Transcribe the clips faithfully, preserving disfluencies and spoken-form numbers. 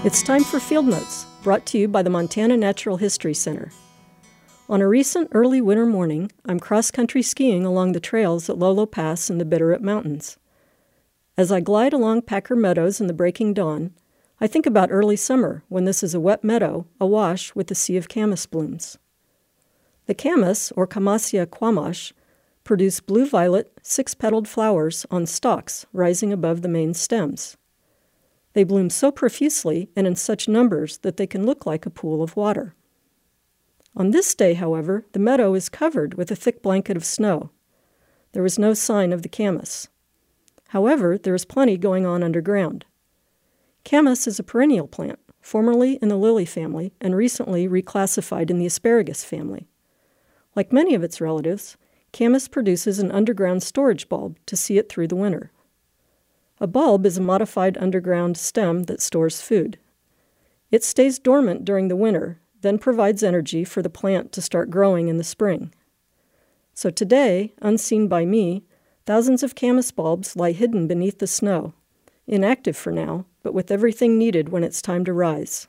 It's time for Field Notes, brought to you by the Montana Natural History Center. On a recent early winter morning, I'm cross-country skiing along the trails at Lolo Pass in the Bitterroot Mountains. As I glide along Packer Meadows in the breaking dawn, I think about early summer, when this is a wet meadow awash with a sea of camas blooms. The camas, or Camassia quamash, produce blue-violet, six-petaled flowers on stalks rising above the main stems. They bloom so profusely and in such numbers that they can look like a pool of water. On this day, however, the meadow is covered with a thick blanket of snow. There is no sign of the camas. However, there is plenty going on underground. Camas is a perennial plant, formerly in the lily family and recently reclassified in the asparagus family. Like many of its relatives, camas produces an underground storage bulb to see it through the winter. A bulb is a modified underground stem that stores food. It stays dormant during the winter, then provides energy for the plant to start growing in the spring. So today, unseen by me, thousands of camas bulbs lie hidden beneath the snow, inactive for now, but with everything needed when it's time to rise.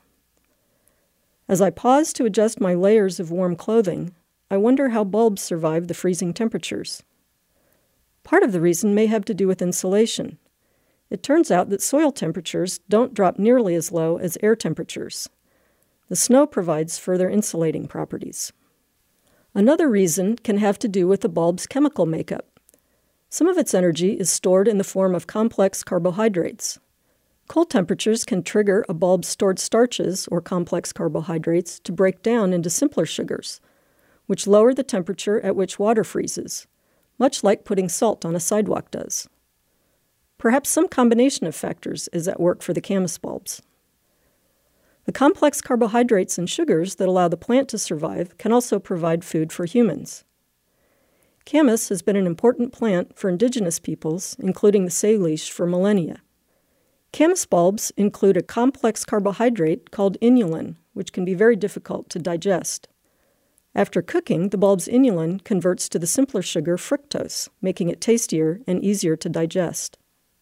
As I pause to adjust my layers of warm clothing, I wonder how bulbs survive the freezing temperatures. Part of the reason may have to do with insulation. It turns out that soil temperatures don't drop nearly as low as air temperatures. The snow provides further insulating properties. Another reason can have to do with the bulb's chemical makeup. Some of its energy is stored in the form of complex carbohydrates. Cold temperatures can trigger a bulb's stored starches, or complex carbohydrates, to break down into simpler sugars, which lower the temperature at which water freezes, much like putting salt on a sidewalk does. Perhaps some combination of factors is at work for the camas bulbs. The complex carbohydrates and sugars that allow the plant to survive can also provide food for humans. Camas has been an important plant for indigenous peoples, including the Salish, for millennia. Camas bulbs include a complex carbohydrate called inulin, which can be very difficult to digest. After cooking, the bulb's inulin converts to the simpler sugar fructose, making it tastier and easier to digest.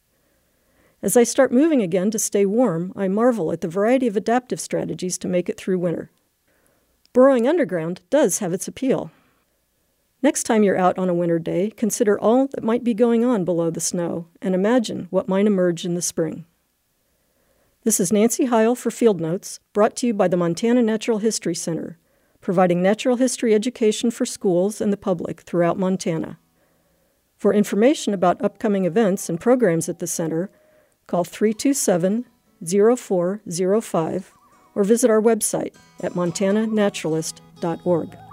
As I start moving again to stay warm, I marvel at the variety of adaptive strategies to make it through winter. Burrowing underground does have its appeal. Next time you're out on a winter day, consider all that might be going on below the snow and imagine what might emerge in the spring. This is Nancy Heil for Field Notes, brought to you by the Montana Natural History Center, providing natural history education for schools and the public throughout Montana. For information about upcoming events and programs at the center, call three two seven, zero four zero five or visit our website at montana naturalist dot org.